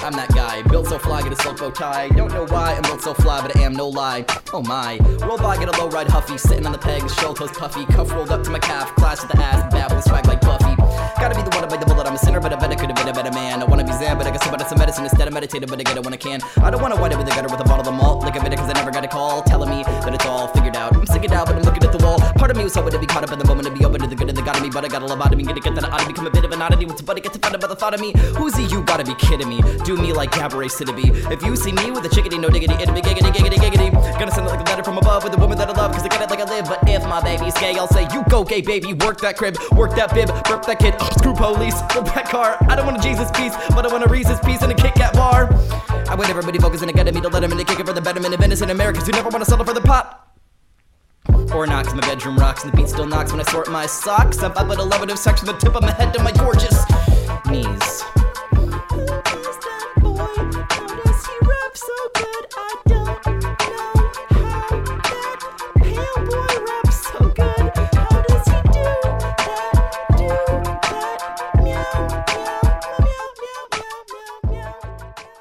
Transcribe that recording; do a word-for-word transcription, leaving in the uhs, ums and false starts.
I'm that guy, built so fly, get a silk bow tie. Don't know why I'm built so fly, but I am no lie. Oh my, roll by, get a low ride huffy, sitting on the pegs, show toes puffy, cuff rolled up to my calf, clash with the ass, bad with a swag like Buffy. Gotta be the one to bite the bullet, I'm a sinner, but I bet I could've been a better man. I wanna be Zen, but I guess about some medicine instead of meditating, but I get it when I can. I don't wanna wind up with a gutter with a bottle of malt, like a minute, cause I never got a call telling me that it's all figured out. I'm sick it out, but I'm looking at the wall. Part of me was hoping to be caught up in the moment, to be open to the good and the God of me, but I got a lobotomy, gonna get that I ought to become a bit of an oddity. What's about to get to find about the thought of me? Who's he? You gotta be kidding me. Do me like Cabaret City. If you see me with a chickadee, no diggity, it'll be giggity, giggity, giggity. Gonna send it like a letter from above with a woman that I love, cause I got it like I live. But if my baby's gay, I'll say, you go gay baby, work that crib, work that bib, burp that kid, screw police, flip that car. I don't want a Jesus piece, but I want a Reese's piece and a Kit Kat bar. I want everybody focusing to get me to let him in to kick it for the betterment of innocent Americans who never want to settle for the pot. Or not, cause my bedroom rocks and the beat still knocks when I sort my socks. I'm up at eleven of sex from the tip of my head to my gorgeous